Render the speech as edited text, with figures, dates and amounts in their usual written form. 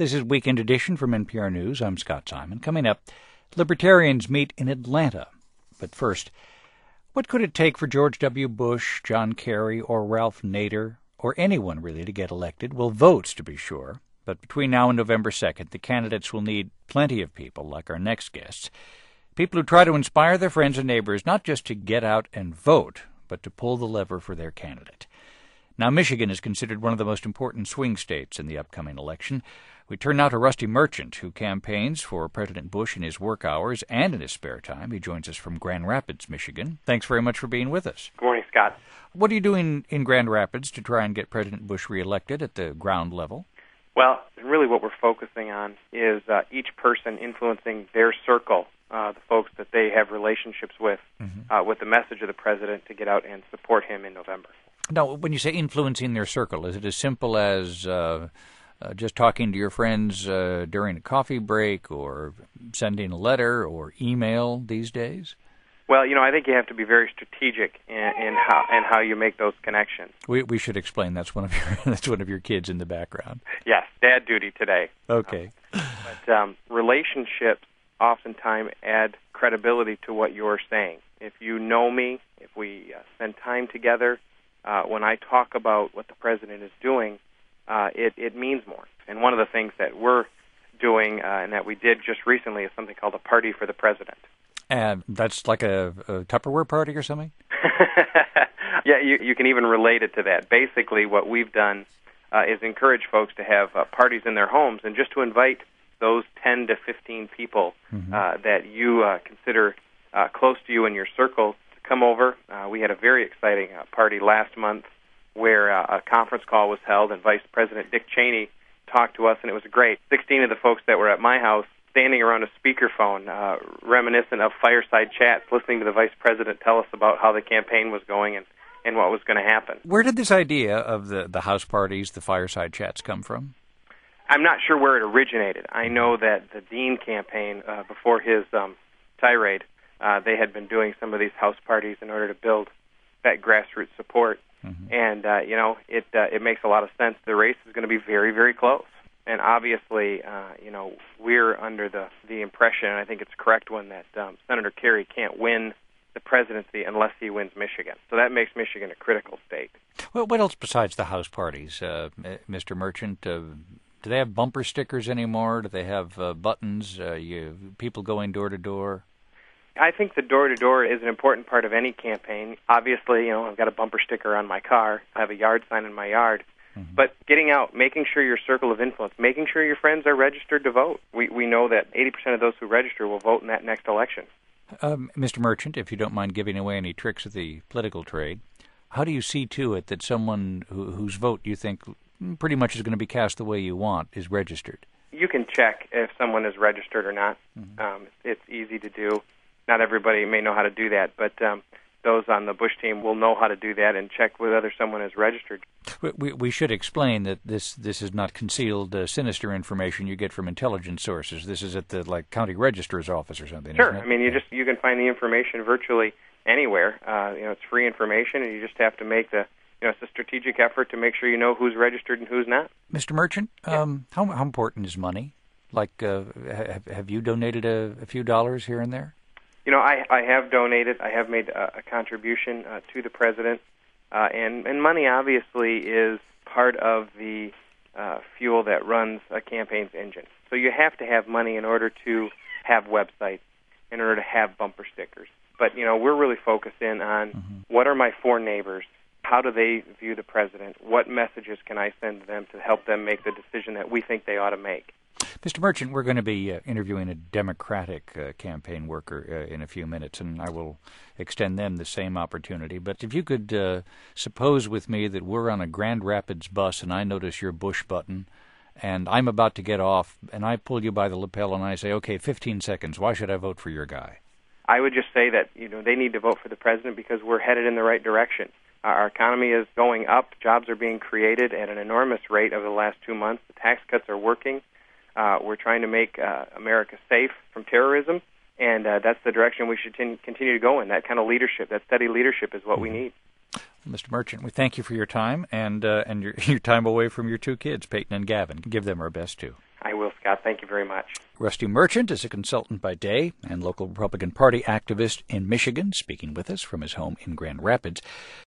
This is Weekend Edition from NPR News. I'm Scott Simon. Coming up, Libertarians meet in Atlanta. But first, what could it take for George W. Bush, John Kerry, or Ralph Nader, or anyone really, to get elected? Well, votes, to be sure. But between now and November 2nd, the candidates will need plenty of people, like our next guests. People who try to inspire their friends and neighbors not just to get out and vote, but to pull the lever for their candidate. Now, Michigan is considered one of the most important swing states in the upcoming election. We turn now to Rusty Merchant, who campaigns for President Bush in his work hours and in his spare time. He joins us from Grand Rapids, Michigan. Thanks very much for being with us. Good morning, Scott. What are you doing in Grand Rapids to try and get President Bush reelected at the ground level? Well, really what we're focusing on is each person influencing their circle, the folks that they have relationships with the message of the president to get out and support him in November. Now, when you say influencing their circle, is it as simple as just talking to your friends during a coffee break, or sending a letter or email these days? Well, I think you have to be very strategic in how you make those connections. We should explain that's one of your kids in the background. Yes, dad duty today. Okay. But relationships oftentimes add credibility to what you're saying. If you know me, if we spend time together, when I talk about what the president is doing, it means more. And one of the things that we're doing and that we did just recently is something called a Party for the President. And that's like a Tupperware party or something? Yeah, you can even relate it to that. Basically, what we've done is encourage folks to have parties in their homes and just to invite those 10 to 15 people that you consider close to you in your circle to come over. We had a very exciting party last month where a conference call was held, and Vice President Dick Cheney talked to us, and it was great. 16 of the folks that were at my house standing around a speakerphone, reminiscent of fireside chats, listening to the Vice President tell us about how the campaign was going and what was going to happen. Where did this idea of the house parties, the fireside chats, come from? I'm not sure where it originated. I know that the Dean campaign, before his tirade, they had been doing some of these house parties in order to build that grassroots support. And, it makes a lot of sense. The race is going to be very, very close. And obviously, we're under the impression, and I think it's a correct one, that Senator Kerry can't win the presidency unless he wins Michigan. So that makes Michigan a critical state. Well, what else besides the house parties, Mr. Merchant? Do they have bumper stickers anymore? Do they have buttons? People going door to door? I think the door-to-door is an important part of any campaign. Obviously, I've got a bumper sticker on my car. I have a yard sign in my yard. But getting out, making sure your circle of influence, making sure your friends are registered to vote. We know that 80% of those who register will vote in that next election. Mr. Merchant, if you don't mind giving away any tricks of the political trade, how do you see to it that someone whose vote you think pretty much is going to be cast the way you want is registered? You can check if someone is registered or not. It's easy to do. Not everybody may know how to do that, but those on the Bush team will know how to do that and check whether someone is registered. We should explain that this is not concealed, sinister information you get from intelligence sources. This is at the county registrar's office or something. Sure. Isn't it? I mean, you can find the information virtually anywhere. It's free information, and you just have to make it's a strategic effort to make sure you know who's registered and who's not. Mr. Merchant, how important is money? Have you donated a few dollars here and there? I have donated. I have made a contribution to the president, and money obviously is part of the fuel that runs a campaign's engine. So you have to have money in order to have websites, in order to have bumper stickers. But, we're really focused in on what are my four neighbors, how do they view the president, what messages can I send to them to help them make the decision that we think they ought to make. Mr. Merchant, we're going to be interviewing a Democratic campaign worker in a few minutes, and I will extend them the same opportunity. But if you could suppose with me that we're on a Grand Rapids bus and I notice your Bush button, and I'm about to get off, and I pull you by the lapel and I say, okay, 15 seconds, why should I vote for your guy? I would just say that they need to vote for the president because we're headed in the right direction. Our economy is going up. Jobs are being created at an enormous rate over the last 2 months. The tax cuts are working. We're trying to make America safe from terrorism, and that's the direction we should continue to go in. That kind of leadership, that steady leadership is what we need. Mr. Merchant, we thank you for your time and your time away from your two kids, Peyton and Gavin. Give them our best, too. I will, Scott. Thank you very much. Rusty Merchant is a consultant by day and local Republican Party activist in Michigan, speaking with us from his home in Grand Rapids.